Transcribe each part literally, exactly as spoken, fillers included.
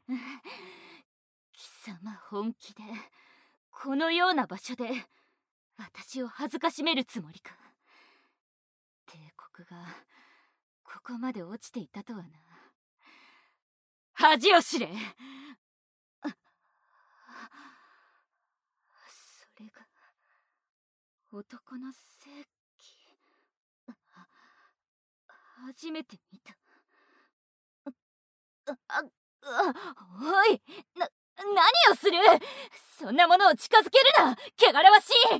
貴様本気でこのような場所で私を恥ずかしめるつもりか。帝国がここまで落ちていたとはな。恥を知れ。それが男の正気。初めて見た。あ、あ、おい、な、何をする。そんなものを近づけるな、汚らわしい。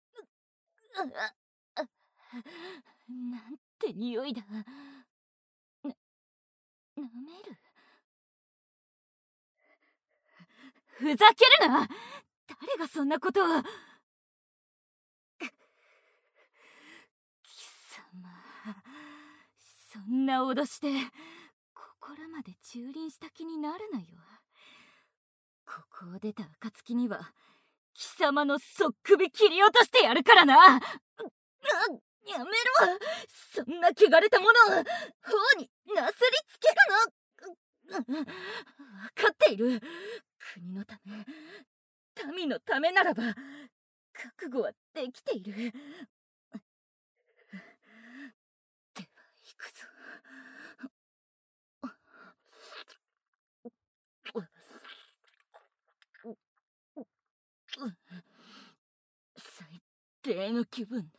なんて匂いだ。な、舐める。ふざけるな。誰がそんなことを。貴様、そんな脅しで心まで蹂躙した気になるなよ。ここを出た暁には貴様のそっ首切り落としてやるからな。やめろ。そんな汚れたものを頬になすりつけるな。分かっている。国のため、民のためならば覚悟はできている。では行くぞ。最低の気分だ。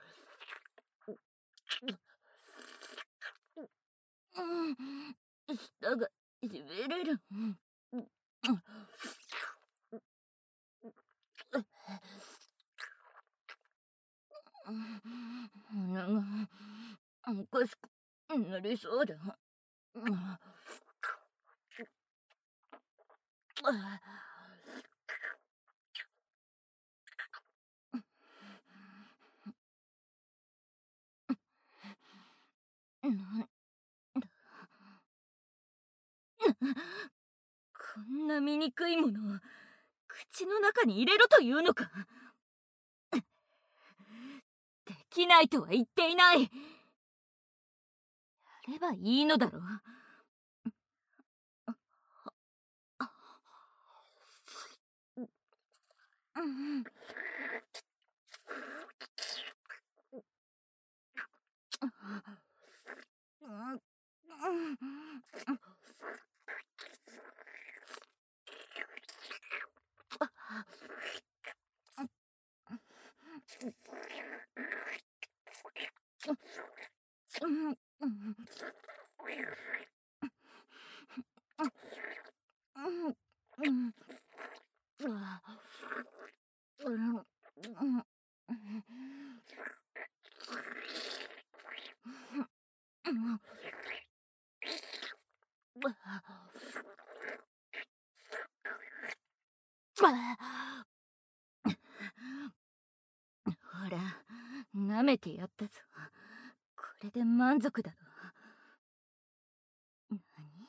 舌がしびれる。鼻がおかしくなりそうだ。こんな醜いものを口の中に入れろというのか。できないとは言っていない。やればいいのだろう。ほら、舐めてやったぞ。これで満足だろ。何？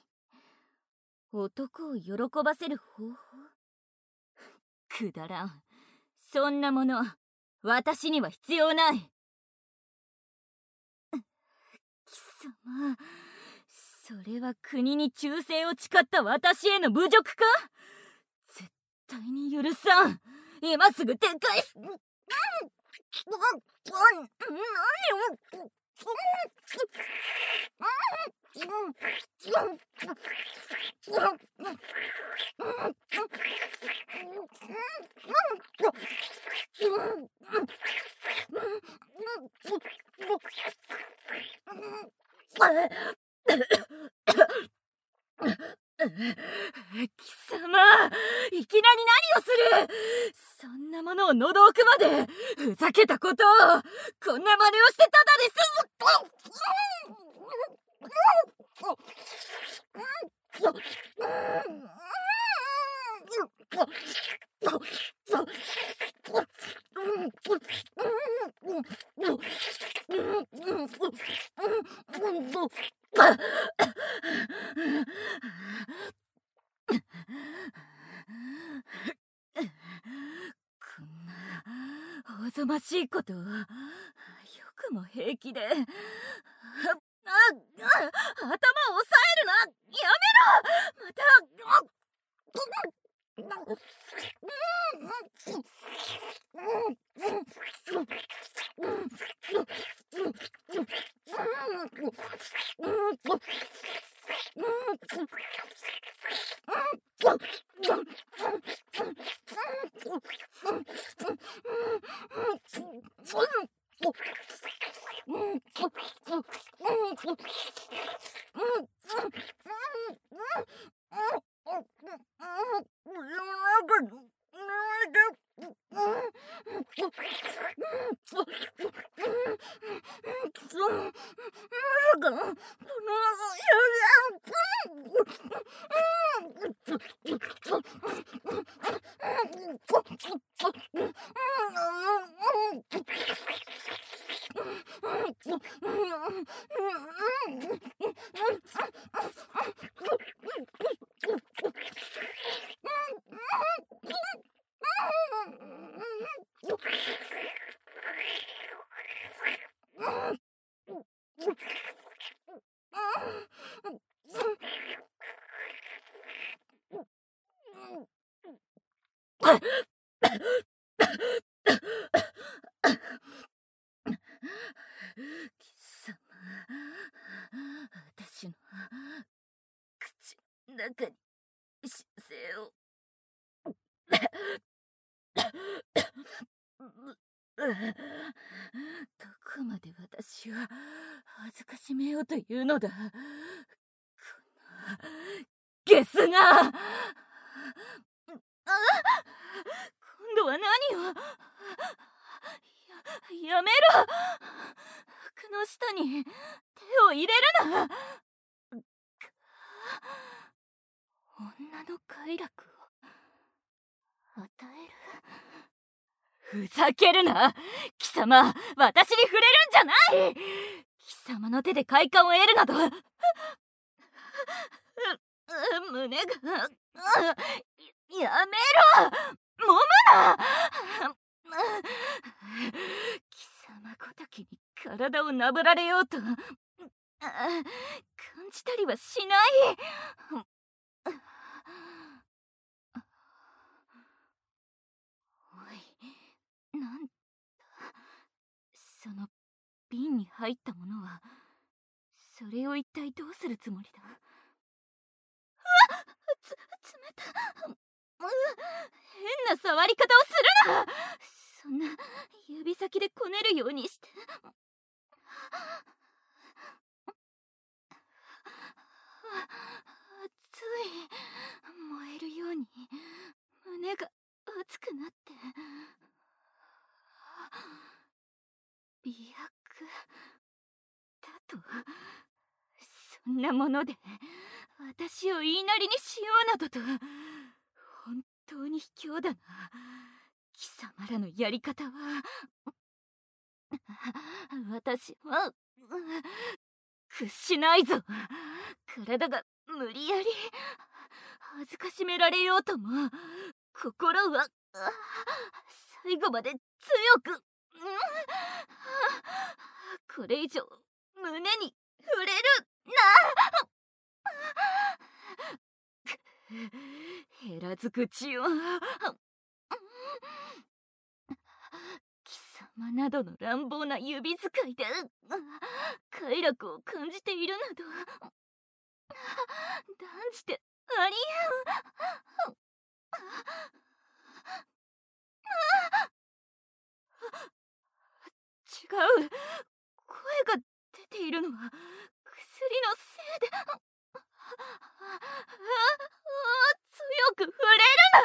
男を喜ばせる方法？くだらん。そんなもの私には必要ない。貴様、それは国に忠誠を誓った私への侮辱か？絶対に許さん。今すぐ撤回し。貴様、いきなり何をする。そんなものを喉奥まで。ふざけたことを。こんな真似をしてただで済む。こんなおぞましいことをよくも平気で。あ、あ、頭を押さえるな。やめろ。 また貴様、私の口の中に姿勢をどこまで私を恥ずかしめようというのだ、このゲスが。今度は何を。や、やめろ。服の下に手を入れるな。女の快楽を与える。ふざけるな貴様、私に触れるんじゃない。貴様の手で快感を得るなど。胸がやめろ。揉むな。貴様ごときに体をなぶられようと感じたりはしない。おい、なんだその瓶に入ったものは。それを一体どうするつもりだ。あっ、つ、冷た。変な触り方をするな。そんな指先でこねるようにして。熱い。燃えるように胸が熱くなって。媚薬だと。そんなもので私を言いなりにしようなどと。本当に卑怯だな貴様らのやり方は。私は屈しないぞ。体が無理やり恥ずかしめられようとも心は最後まで強く。これ以上胸に触れるな。減らず口を。貴様などの乱暴な指使いで快楽を感じているなど断じてありえん。違う。声が出ているのは薬のせいで。強く触れるな。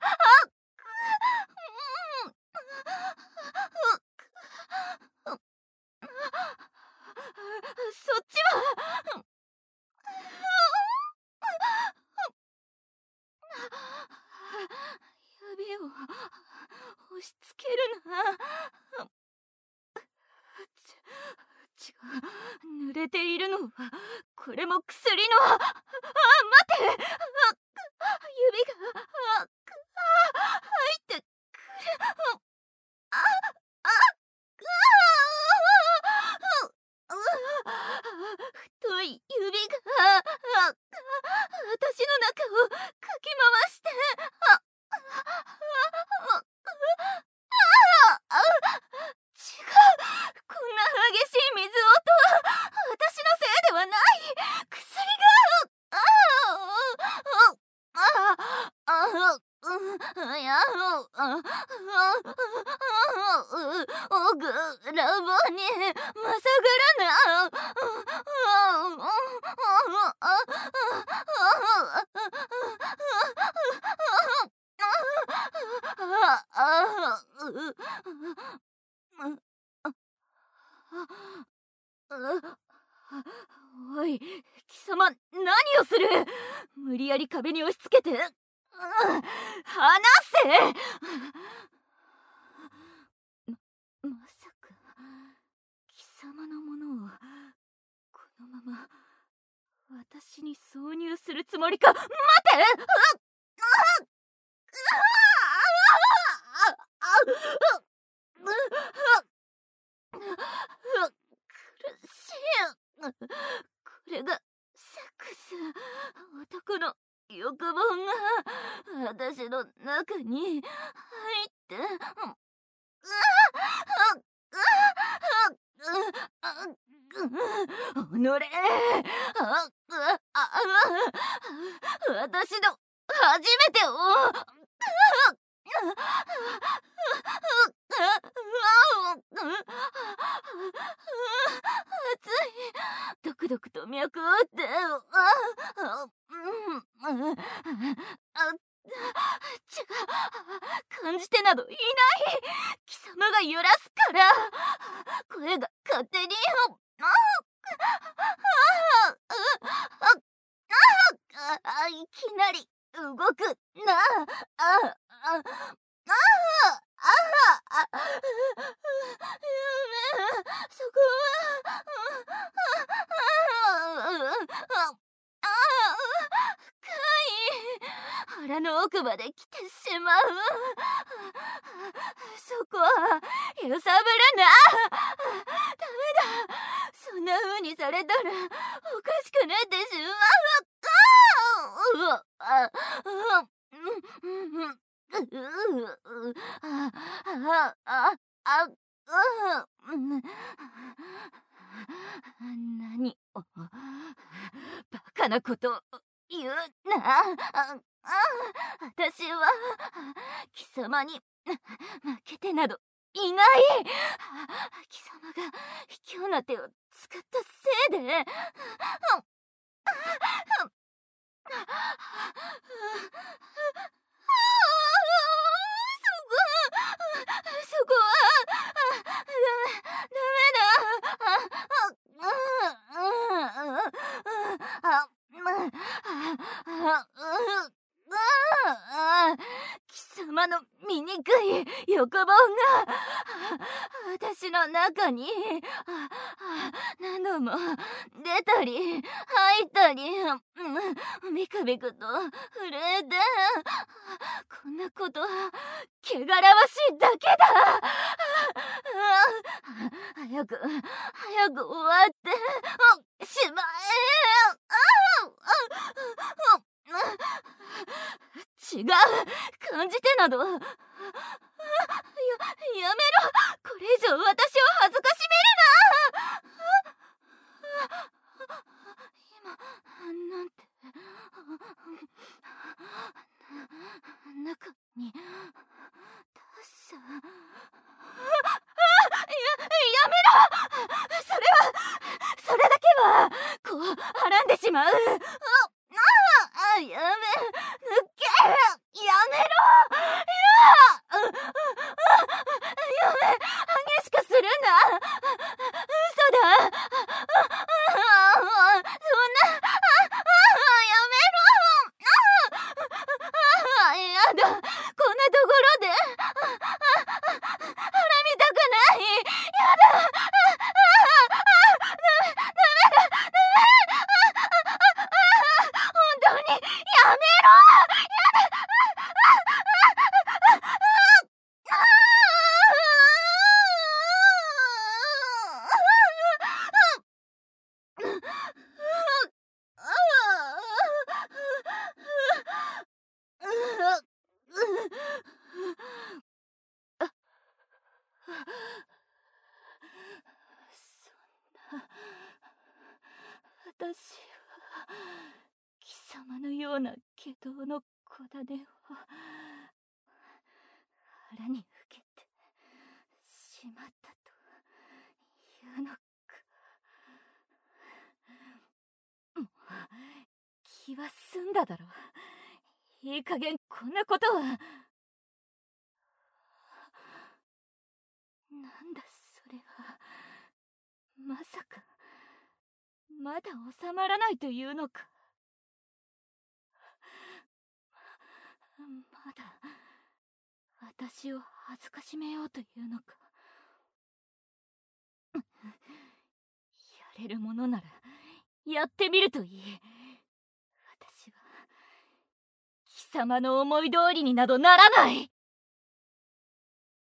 そっちは。指を押し付けるな。ち、違う。濡れているのはこれも薬の。あ、待て。指が入ってくる。あ、あ、太い指が私の中をかき回して、あ、あ、あ、あ、あ、違う、こんな激しい水音は私のせいではない。薬が、ああ、ああ、ああ、うん、いや、ああ、おぐらぼにまさぐるな。おい、貴様、何をする。無理やり壁に押し付けて、離せ。ま、まさか貴様のものをこのまま私に挿入するつもりか。待て。苦しい。これがセックス。男の欲望が私の中に入っておのれ、私の初めてを熱い。ドクドクと脈を打って、違う、感じてなどいない。貴様が揺らすから声が勝手にいきなり動くな。ああああ、やめ、そこは腹の奥まで来てしまう。そこは揺さぶるな。ダメだ。そんな風にされたらおかしくなってしまう。あああ何をバカなことを言うな。ああ、私は貴様に負けてなどいない。貴様が卑怯な手を使ったせいでそこはダメだ。貴様の醜い欲望が私の中に何度も出たり入ったり、ビクビクと震えて、こんなことは汚らわしいだけだ。早く早く終わってしまえ。違う、感じてなどや、やめろ。これ以上私を恥ずかしめるな。今なんて中にタッサ。や、やめろ。それはそれだけはこうはらんでしまう。あ、やめ、抜け、やめろ。いや、やめ、激しくするな。嘘だ。そんな、やめろ。やだ、こんなとこうな気道の小種を腹に受けてしまったというのか。もう気は済んだだろう。いい加減こんなことは。なんだそれは。まさかまだ収まらないというのか。まだ私を恥ずかしめようというのか。やれるものならやってみるといい。私は貴様の思い通りになどならない。